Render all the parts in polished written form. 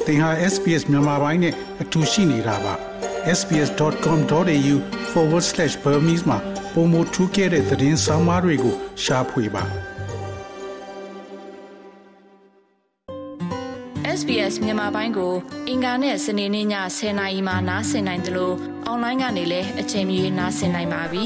သင်ဟာ SPS မြန်မာပိုင်းနဲ့အတူရှိနေတာပါ sbs.com.au/Burmese မှာပုံမထူးခဲ့တဲ့သတင်းစာမားတွေကိုရှားဖွေပါ SBS မြန်မာပိုင်းကိုအင်ကာနဲ့စနေနေ့ည10:00နာရီမှနားဆင်နိုင်တယ်လို့အွန်လိုင်းကနေလည်းအချိန်မီနားဆင်နိုင်ပါပြီ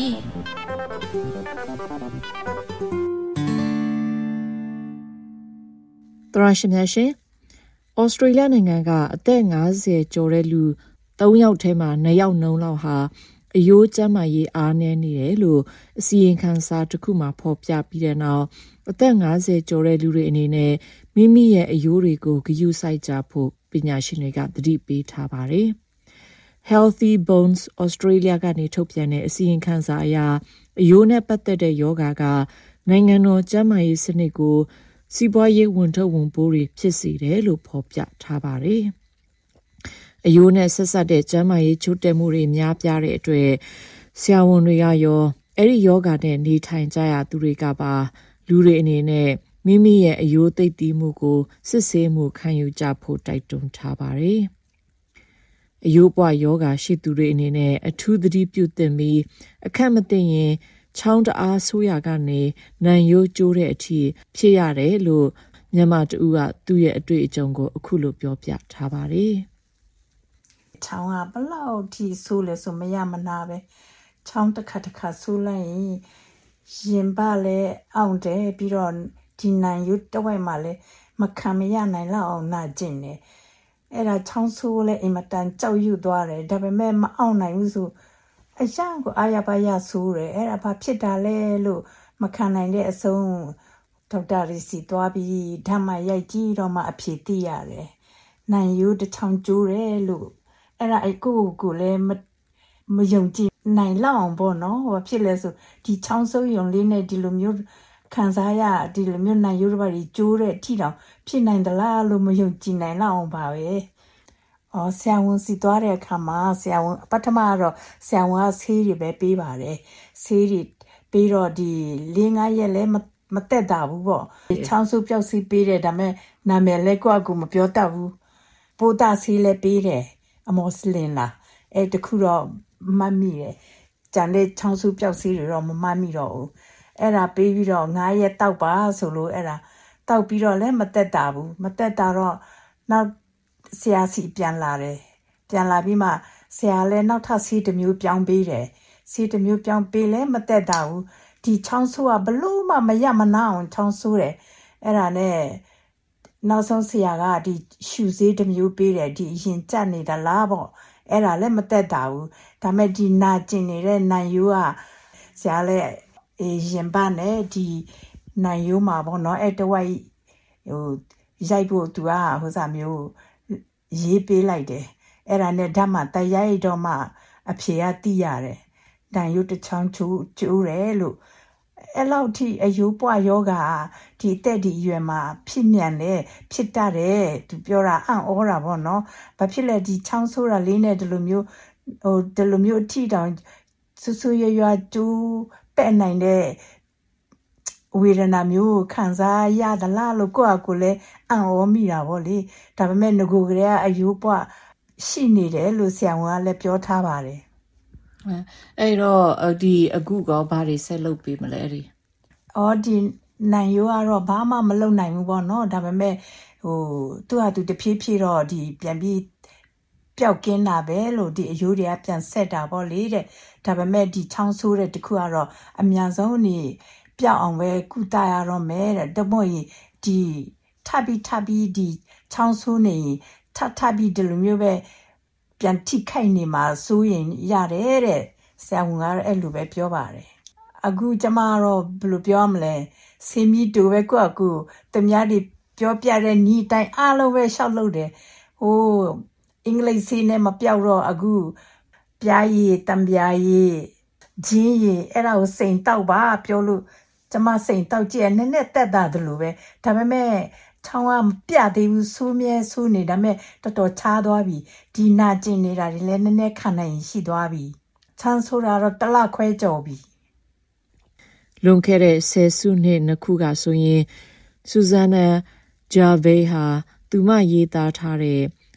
တရရှိမြရှင်ဩစတြေးလျနိုင်ငံကအသက်50ကျော်တဲ့လူ3ယောက်ထဲမှာ2ယောက်နှုန်းလောက်ဟာအယိုးကျန်းမာရေးအားနည်းနေတယ်လို့အစီရင်ခံစာတစ်ခုမှာဖော်ပြပြီးတဲ့နောက်အသက်50ကျော်တဲ့လူတွေအနေနဲ့မိမိရဲ့အယိုးတွေကိုဂရုစိုက်ကြဖို့ပညာရှင်တွေကသတိပေးထားပါတယ်။ Healthy Bones Australia ကနေထုတ်ပြန်တဲ့အစီရင်ခံစာအရအယိုးနဲ့ပတ်သက်တဲ့ယောဂါကနိုင်ငံတော်ကျန်းမာရေးစနစ်ကိုစီးပွားရေးဝန်ထုတ်ဝန်ပိုးတွေဖြစ်စေတယ်လို့ဖော်ပြထားပါတယ်။အယိုးနဲ့ဆက်စပ်တဲ့ကျန်းမာရေးချို့တဲ့မှုတွေများပြားတဲ့အတွက်ဆရာဝန်တွေကရောအဲ့ဒီယောဂါနဲ့နေထိုင်ကြရသူတွေကပါလူတွေအနေနဲ့မိမိရဲ့အယိုးသိပ်သည်းမှုကိုစစ်ဆေးမှုခံယူကြဖို့တိုက်တွန်းထားပါတယ်။အယိုးပွားယောဂါရှိသူတွေအနေနဲ့အထူးသတိပြုသင့်ပြီးအခက်မသိရင်ချောင်းတအားဆိုးရကနေနံရိုးကျိုးတဲ့အထိဖြစ်ရတယ်လို့မြန်မာတူကသူ့ရဲ့အတွေ့အကြုံကိုအခုလိုပြောပြထားပါတယ်။ချောင်းကဘလောက်ထိဆိုးလဲဆိုမရမနာပဲချောင်းတစ်ခါဆိုးလိုက်ရင်ပါလဲအောင်တယ်ပြီးတော့ဒီနံရိုးတဝက်မှာလဲမခံမရနိုင်လောက်အောင်နာကျင်တယ်အဲ့ဒါချောင်းဆိုးလဲအင်မတန်ကြောက်ရွံ့သွားတယ်ဒါပေမဲ့မအောင်နိုင်ဘူးဆိုအရှမ်းကိုအာရပါရဆိုးတယ်အဲ့ဒါဘာဖြစ်တာလဲလို့မခံနိုင်တဲ့အဆုံးဒေါက်တာရီစီသွားပြီးဓာတ်မှရိုက်ကြည့်တော့မှအဖြေသိရတယ်နံရိုးတစ်ချောင်းကျိုးတယ်လို့အဲ့ဒါအကိုလည်းမယုံကြည်နိုင်လောက်အောင်ပေါ့နော်ဘာဖြစ်လဲဆိုဒီချောင်းဆိုးယုံလေးနဲ့ဒီလိုမျိုးခံစားရဒီလိုမျိုးနံရိုးတစ်ပါးကြီးကျိုးတဲ့အထိတောင်ဖြစ်နိုင်သလားလို့မယုံကြည်နိုင်လောက်အောင်ပါပဲဆရာဝန်စီသွားတဲ့အခါမှာဆရာဝန်ပထမတော့ဆရာဝန်ကဆေးတွေပဲပေးပါတယ်ဆေးတွေပေးတော့ဒီ4-5ရက်လဲမတက်တာဘူးပေါ့ချောင်းဆိုးပြောက်ဆေးပေးတယ်ဒါပေမဲ့နာမည်လဲကိုယ့်အကူမပြောတတ်ဘူးပိုးတာဆေးလဲပေးတယ်အမော်စလင်လာအဲ့တခုတော့မှတ်မိတယ်ကျန်တဲ့ချောင်းဆိုးပြောက်ဆေးတွေတော့မမှတ်မိတော့ဘူးအဲ့ဒါပေးပြီးတော့9ရက်တောက်ပါဆိုလို့အဲ့ဒါတောက်ပြီးတော့လဲမတက်တာဘူးမတက်တာတော့နောက်ဆရာစီပြန်လာတယ်ပြန်လာပြီးမှဆရာလည်းနောက်ထပ်ဆေးတစ်မျိုးပြောင်းပေးတယ်ဆေးတစ်မျိုးပြောင်းပေးလဲမတက်တာဘူးဒီချောင်းဆိုးကဘလို့မှမရမနာအောင်ချောင်းဆိုးတယ်အဲ့ဒါနဲ့နောက်ဆုံးဆရာကဒီရှူဆေးတစ်မျိုးပေးတယ်ဒီရင်ကျနေတာလားပေါ့အဲ့ဒါလည်းမတက်တာဘူးဒါမဲ့ဒီနာကျင်နေတဲ့နံရိုးကဆရာလည်းရင်ပန်းနဲ့ဒီနံရိုးမှာပေါ့နော်အဲ့တဝိုက်ရိုက်ဖို့သူကဟိုစားမျိုးရေးပေးလိုက်တယ်အဲ့ဒါနဲ့ဓာတ်မှတရိုက်တော့မှအဖြေကသိရတယ်နံရိုးတစ်ချောင်းကျိုးတယ်လို့အဲ့လောက်ထိအယိုးပွားယောဂါဒီတက်ဒီရွယ်မှာဖြစ်မြန်တယ်ဖြစ်တတ်တယ်သူပြောတာအံ့ဩတာပေါ့နော်ဘာဖြစ်လဲဒီချောင်းဆိုးတာလေးနဲ့ဒီလိုမျိုးအထီတောင်ဆူဆူရွာကျိုးပဲ့နိုင်တဲ့ဝေဒနာမျိုးခံစားရသလားလို့ကိုယ့်အကူလည်းအံ့ဩမိတာပေါ့လေဒါပေမဲ့ငကိုကလေးကအယိုးပွားရှိနေတယ်လို့ဆရာဝန်ကလည်းပြောထားပါတယ်အဲ့တော့ဒီအခုကဘာတွေဆက်လုပ်ပေးမလဲဒီဒီနံရိုးကတော့ဘာမှမလုပ်နိုင်ဘူးပေါ့နော်ဒါပေမဲ့သူ့ဟာသူတဖြည်းဖြည်းတော့ဒီပြန်ပြီးပျောက်ကင်းတာပဲလို့ဒီအယိုးတွေကပြန်ဆက်တာပေါ့လေတဲ့ဒါပေမဲ့ဒီချောင်းဆိုးတဲ့တခုကတော့အများဆုံးနေပျောက်အောင်ပဲကုသရတော့မယ်တဲ့တမို့ဒီထပ်ပြီးဒီချောင်းဆိုးနေထပ်ပြီးဒီလိုမျိုးပဲပြန်ထိခိုက်နေမှာစိုးရင်ရတယ်တဲ့ဆရာဝန်ကတော့အဲ့လိုပဲပြောပါတယ်အခုကျမကတော့ဘယ်လိုပြောမလဲဆေးမြီတူပဲကိုယ့်အကူတမတွေပြောပြတဲ့ညီတိုင်းအားလုံးပဲရှောက်လို့တယ်အင်္ဂလိပ်ဆေးနဲ့မပြောက်တော့အခုပြားရည်တံပြားရည်ဂျင်းရည်အဲ့ဒါကိုစိန်တောက်ပါပြောလို့ကျမစိန်တောက်ကြည့်နည်းနည်းတက်တာတယ်လို့ပဲဒါပေမဲ့ချောင်းကမပြသေးဘူးဆိုးမြဲဆိုးနေဒါပေမဲ့တော်တော်ချားသွားပြီဒီနာကျင်နေတာတွေလည်းနည်းနည်းခံနိုင်ရှိသွားပြီချမ်းဆိုးတာတော့တလခွဲကြော်ပြီလွန်ခဲ့တဲ့10စုနှစ်နှစ်ခုကဆိုရင်ဆူဇန်နာဂျာဗေးဟာသူမရေးသားထားတဲ့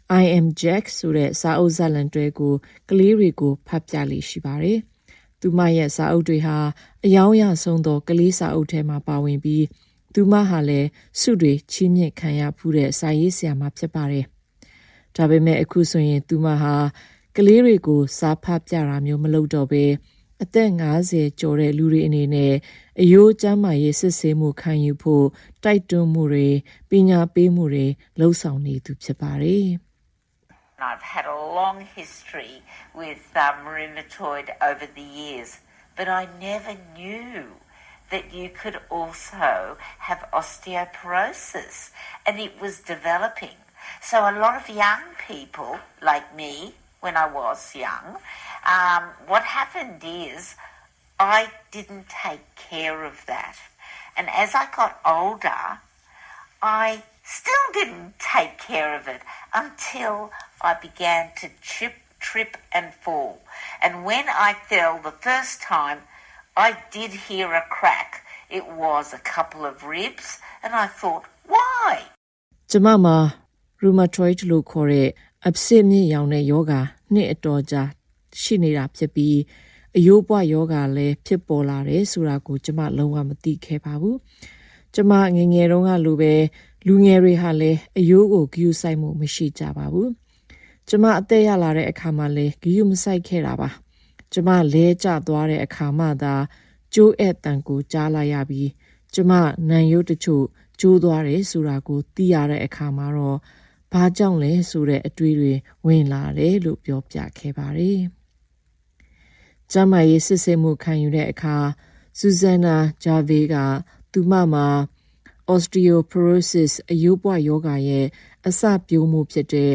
I am Jack ဆိုတဲ့စာအုပ်ဇာတ်လမ်းတွေကိုကလေးတွေကိုဖတ်ပြလိရှိပါတယ်။သူမရဲ့စာအုပ်တွေဟာအယောင်ရဆုံးသောကလေးစာအုပ်ထဲမှာပါဝင်ပြီးသူမဟာလည်းစုတွေချီးမြှင့်ခံရဖူးတဲ့စာရေးဆရာမဖြစ်ပါတယ်။ဒါပေမဲ့အခုဆိုရင်သူမဟာကလေးတွေကိုစာဖတ်ပြတာမျိုးမလုပ်တော့ဘဲအသက်50ကျော်တဲ့လူတွေအနေနဲ့အယိုးကျမ်းမာရေးစစ်ဆေးမှုခံယူဖို့တိုက်တွန်းမှုတွေပညာပေးမှုတွေလှုံ့ဆော်နေသူဖြစ်ပါတယ်။ I've had a long history with rheumatoid over the years, but I never knew that you could also have osteoporosis, and it was developing. So a lot of young people like me, when I was young, what happened is I didn't take care of that. And as I got older, I still didn't take care of it until I began to trip and fall. And when I fell the first time, I did hear a crack. It was a couple of ribs, and I thought, why? ကျမမှာ rheumatoid လို့ခေါ်တဲ့အဖြစ်မြင့်ရောင်တဲ့ယောဂနှစ်အတော်ကြာရှိနေတာဖြစ်ပြီးအယိုးပွားယောဂလည်းဖြစ်ပေါ်လာတယ်ဆိုတာကိုကျမလုံးဝမသိခဲ့ပါဘူး။ကျမငယ်ငယ်တုန်းကလိုပဲလူငယ်တွေဟာလည်းအယိုးကိုဂရုစိုက်မှုမရှိကြပါဘူး။ကျမအသက်ရလာတဲ့အခါမှာလည်းဂရုမစိုက်ခဲ့တာပါ။ကျမလဲကျသွားတဲ့အခါမှသာကျိုးအဲ့တန်ကိုကြားလိုက်ရပြီးကျမနံရိုးတချို့ကျိုးသွားတယ်ဆိုတာကိုသိရတဲ့အခါမှာတော့ဘာကြောင့်လဲဆိုတဲ့အတွေးတွေဝင်လာတယ်လို့ပြောပြခဲ့ပါတယ်။ကျမရဲ့စစ်ဆေးမှုခံယူတဲ့အခါဆူဇန်နာဂျာဗေးကသူမမှာ osteoporosis အယိုးပွားယောဂရဲ့အစပြိုးမှုဖြစ်တဲ့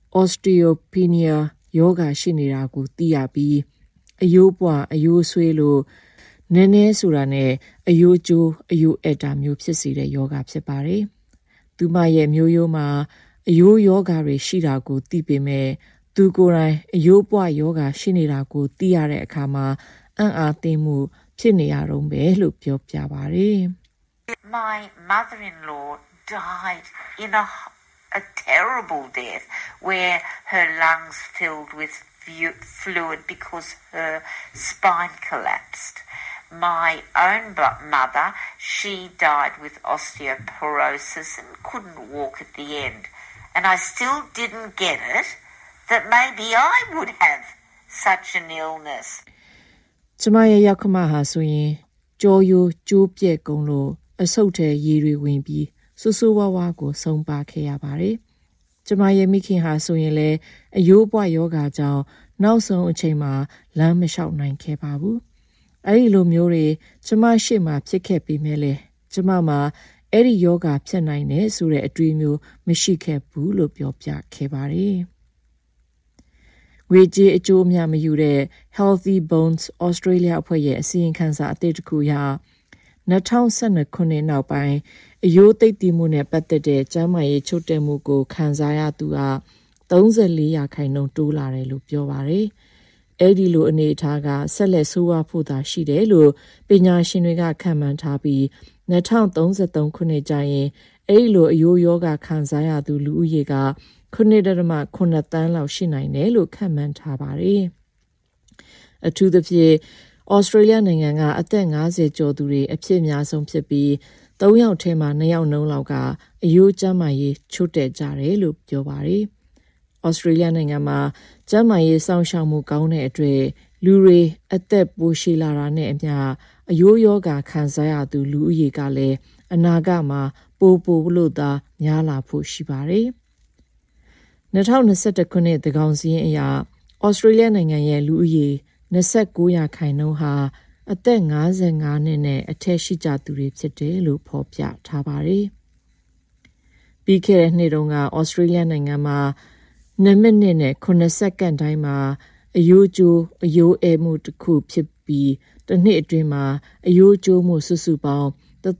osteopenia ယောဂရှိနေတာကိုသိရပြီးအယိုးပွားအယိုးဆွေးလို့နည်းနည်းဆိုတာနဲ့အယိုးကျိုးအယိုးအက်တာမျိုးဖြစ်စေတဲ့ယောဂဖြစ်ပါတယ်။သူမရဲ့မျိုးရိုးမှာအယိုးယောဂတွေရှိတာကိုသိပေမဲ့သူကိုယ်တိုင်အယိုးပွားယောဂရှိနေတာကိုသိရတဲ့အခါမှာအံ့အားသင့်မှုဖြစ်နေရတော့ပဲလို့ပြောပြပါတယ်။ My mother-in-law died in a terrible death where her lungs filled with fluid because her spine collapsed. My own mother, she died with osteoporosis and couldn't walk at the end. And I still didn't get it that maybe I would have such an illness. ကျမရဲ့ရောက်ခမဟာဆိုရင်ကြောရိုးကျိုးပြက်ကုန်လို့အဆုတ်ထဲရေတွေဝင်ပြီးဆူဆူဝါဝါကိုဆုံးပါခဲ့ရပါတယ်။ကျမရဲ့မိခင်ဟာဆိုရင်လည်းအယိုးပွားယောဂကြောင့်နောက်ဆုံးအချိန်မှာလမ်းမလျှောက်နိုင်ခဲ့ပါဘူး။အဲဒီလိုမျိုးတွေကျမရှေ့မှာဖြစ်ခဲ့ပြီးမဲ့လေကျမမှာအဲ့ဒီယောဂဖြစ်နိုင်တယ်ဆိုတဲ့အတွေးမျိုးမရှိခဲ့ဘူးလို့ပြောပြခဲ့ပါတယ်။ငွေကြေးအကျိုးအများမယူတဲ့ Healthy Bones Australia အဖွဲ့ရဲ့အစီရင်ခံစာအသစ်တစ်ခုအရ2012ခုနှစ်နောက်ပိုင်းအယိုးသိပ်သီးမှုနဲ့ပတ်သက်တဲ့ကျန်းမာရေးချို့တဲ့မှုကိုခံစားရသူက34%တိုးလာတယ်လို့ပြောပါတယ်။အဲဒီလိုအနေအထားကဆက်လက်ဆိုးဝါးဖို့သာရှိတယ်လို့ပညာရှင်တွေကခန့်မှန်းထားပြီး2033ခုနှစ်ကျရင်အဲဒီလိုအယိုးယောဂခံစားရသူလူဦးရေက9.9 သန်းလောက်ရှိနိုင်တယ်လို့ခန့်မှန်းထားပါတယ်။အထူးသဖြင့်ဩစတြေးလျနိုင်ငံကအသက်50ကျော်သူတွေအဖြစ်အများဆုံးဖြစ်ပြီး3ယောက်ထဲမှာ2ယောက်နှုန်းလောက်ကအယိုးကျန်းမာရေးချို့တဲ့ကြတယ်လို့ပြောပါတယ်။ဩစတြေးလျနိုင်ငံမှာကျန်းမာရေးစောင့်ရှောက်မှုကောင်းတဲ့အတွက်လူတွေအသက်ပိုရှည်လာတာနဲ့အမျှအယိုးယောဂခံစားရသူလူဦးရေကလည်းအနာဂတ်မှာပိုလို့သာများလာဖို့ရှိပါတယ်။2021ခုနှစ်သန်းခေါင်စာရင်းအရဩစတြေးလျနိုင်ငံရဲ့လူဦးရေ29%ဟာအသက်55နှစ်နဲ့အထက်ရှိကြသူတွေဖြစ်တယ်လို့ဖော်ပြထားပါတယ်။ပြီးခဲ့တဲ့နှစ်တုန်းကဩစတြေးလျနိုင်ငံမှာ2မိနစ်နဲ့9စက္ကန့်တိုင်းမှာအယိုးကျိုးအယိုးအဲမှုတစ်ခုဖြစ်ပြီးတစ်နှစ်အတွင်းမှာအယိုးကျိုးမှုစုစုပေါင်း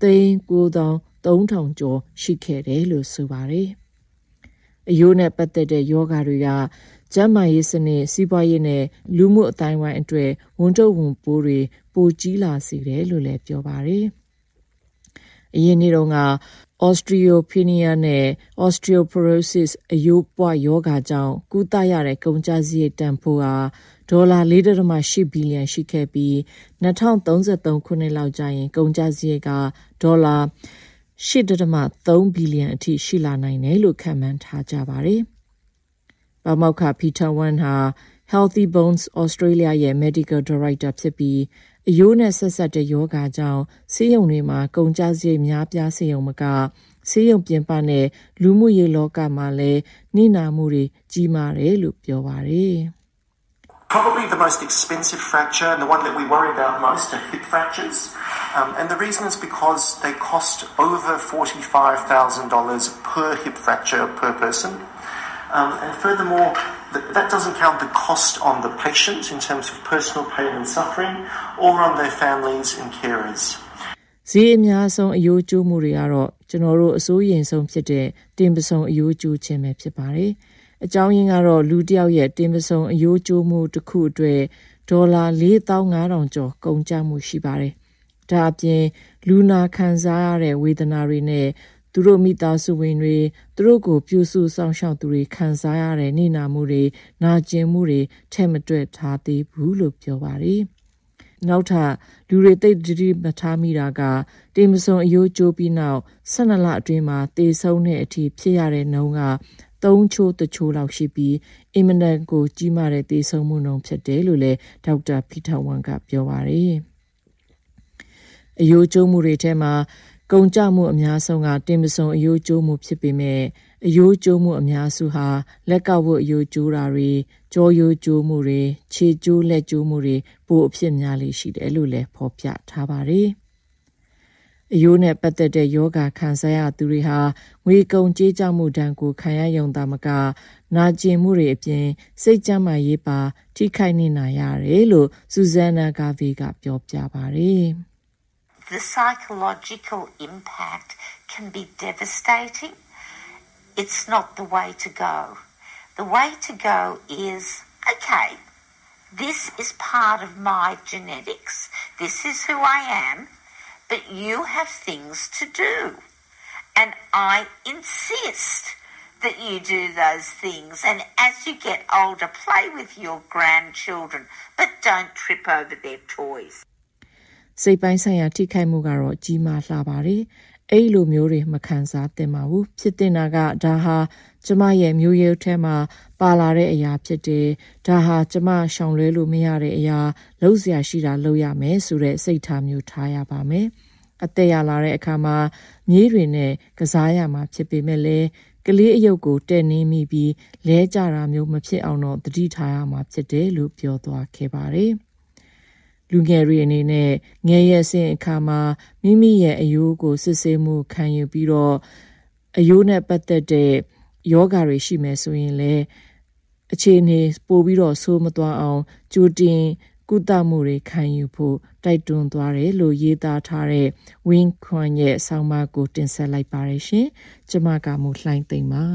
393,000ကျော်ရှိခဲ့တယ်လို့ဆိုပါတယ်။အယိုးနဲ့ပတ်သက်တဲ့ယောဂတွေကကျန်းမာရေးစနစ်စီးပွားရေးနဲ့လူမှုအတိုင်းဝိုင်းအတွက်ဝန်ထုတ်ဝန်ပိုးတွေပိုကြီးလာစေတယ်လို့လည်းပြောပါတယ်။အရင်နေ့တုန်းက Osteopenia နဲ့ Osteoporosis အယိုးပွားယောဂါကြောင့်ကုသရတဲ့ကုန်ကျစရိတ်တန်ဖိုးဟာ$4.8 ဘီလီယံရှိခဲ့ပြီး2033ခုနှစ်လောက်ကြာရင်ကုန်ကျစရိတ်က$8.3 ဘီလီယံအထိရှိလာနိုင်တယ်လို့ခန့်မှန်းထားကြပါတယ်။ပါမောက္ခ Peter Wan ဟာ Healthy Bones Australia ရဲ့ Medical Director ဖြစ်ပြီးအယိုးနဲ့ဆက်စပ်တဲ့ယောဂါကြောင့်ဆေးရုံတွေမှာကုန်ကျစရိတ်များပြားစေရုံမကဆေးရုံပြင်ပနဲ့လူမှုရေးလောကမှာလည်းနှိနာမှုတွေကြီးမားတယ်လို့ပြောပါတယ်။ Probably the most expensive fracture and the one that we worry about most are hip fractures. And the reason is because they cost over $45,000 per hip fracture per person. And furthermore, that doesn't count the cost on the patient in terms of personal pain and suffering or on their families and carers. ဈေးအများဆုံးအယိုးကျိုးမှုတွေကတော့ကျွန်တော်တို့အစိုးရင်ဆုံးဖြစ်တဲ့တင်ပဆုံအယိုးကျိုးခြင်းပဲဖြစ်ပါတယ်။အကြောင်းရင်းကတော့လူတစ်ယောက်ရဲ့တင်ပဆုံအယိုးကျိုးမှုတစ်ခုအတွက်$4,500ကျော်ကုန်ကျမှုရှိပါတယ်။ဒါအပြင်လူနာခံစားရတဲ့ဝေဒနာတွေနဲ့သူတို့မိသားစုဝင်တွေသူတို့ကိုပြုစုဆောင်ရှောက်သူတွေခံစားရတဲ့နှိနာမှုတွေနာကျင်မှုတွေထက်မတွက်ထားသေးဘူးလို့ပြောပါတယ်။နောက်ထပ်လူတွေသိတိမထားမိတာကတင်မစုံအယိုးကျိုးပြီးနောက်12လအတွင်းမှာတေဆုံးတဲ့အထိဖြစ်ရတဲ့နှုန်းက3ချိုးတချိုးလောက်ရှိပြီးအင်မတန်ကိုကြီးမားတဲ့တေဆုံးမှုနှုန်းဖြစ်တယ်လို့လည်းဒေါက်တာဖီတာဝန်ကပြောပါတယ်။အယိုးကျိုးမှုတွေထဲမှာကုန်ကျမှုအများဆုံးကတင်မစုံအယိုးကျိုးမှုဖြစ်ပေမဲ့အယိုးကျိုးမှုအများစုဟာလက်ကဝတ်အယိုးကျိုးတာတွေကြောယိုးကျိုးမှုတွေခြေကျိုးလက်ကျိုးမှုတွေပိုအဖြစ်များလေးရှိတယ်လို့လည်းဖော်ပြထားပါတယ်။အယိုးနဲ့ပတ်သက်တဲ့ယောဂခံစားရသူတွေဟာငွေကုန်ကြေးကျမှုဒဏ်ကိုခံရရုံသာမကနာကျင်မှုတွေအပြင်စိတ်ကျန်းမာရေးပါထိခိုက်နေရတယ်လို့ဆူဇန်နာဂါဗီကပြောပြပါတယ်။ The psychological impact can be devastating. It's not the way to go. The way to go is, okay, this is part of my genetics. This is who I am, but you have things to do. And I insist that you do those things. And as you get older, play with your grandchildren, but don't trip over their toys. စိတ်ပိုင်းဆိုင်ရာထိခိုက်မှုကတော့ကြီးမားလှပါတယ်။အဲ့လိုမျိုးတွေမခံစားသင့်ပါဘူး။ဖြစ်တင်တာကဒါဟာကျမရဲ့မျိုးရိုးထဲမှာပါလာတဲ့အရာဖြစ်တယ်။ဒါဟာကျမရှောင်လွဲလို့မရတဲ့အရာလုပ်စရာရှိတာလုပ်ရမယ်ဆိုတဲ့စိတ်ထားမျိုးထားရပါမယ်။အသက်ရလာတဲ့အခါမှာမြေးတွေနဲ့ကစားရမှာဖြစ်ပေမဲ့လည်းကလေးအယုတ်ကိုတဲ့နေမိပြီးလဲကြတာမျိုးမဖြစ်အောင်တော့တတိထားရမှာဖြစ်တယ်လို့ပြောသွားခဲ့ပါတယ်။လူငယ်တွေအနေနဲ့ငယ်ရက်စဉ်အခါမှာမိမိရဲ့အယိုးကိုစစ်ဆေးမှုခံယူပြီးတော့အယိုးနဲ့ပတ်သက်တဲ့ယောဂတွေရှိမယ်ဆိုရင်လည်းအခြေအနေပိုပြီးတော့ဆိုးမသွားအောင်ကြိုတင်ကုသမှုတွေခံယူဖို့တိုက်တွန်းသွားတယ်လို့ရေးသားထားတဲ့ Wing Kwan ရဲ့ဆောင်းပါးကိုတင်ဆက်လိုက်ပါရရှင်။ကျွန်မကမူလှိုင်းသိမ့်ပါ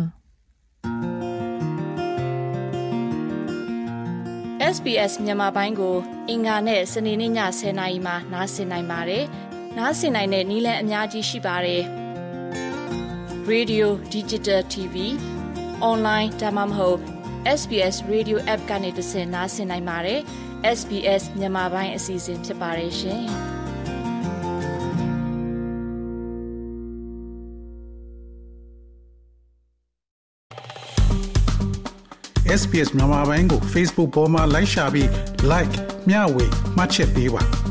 SBS မြန်မာပိုင်းကိုအင်္ဂါနဲ့စနေနေ့ည10:00နာရီမှနားဆင်နိုင်ပါတယ်။နားဆင်နိုင်တဲ့နည်းလမ်းအများကြီးရှိပါတယ်။ Radio Digital TV Online ဒါမှမဟုတ် SBS Radio App ကနေတဆင့်နားဆင်နိုင်ပါတယ်။ SBS မြန်မာပိုင်းအစီအစဉ်ဖြစ်ပါတယ်ရှင်။ SBS မြန်မာပိုင်းကို Facebook ပေါ်မှာ like ရှာပြီး like မျှဝေမှတ်ချက်ပေးပါ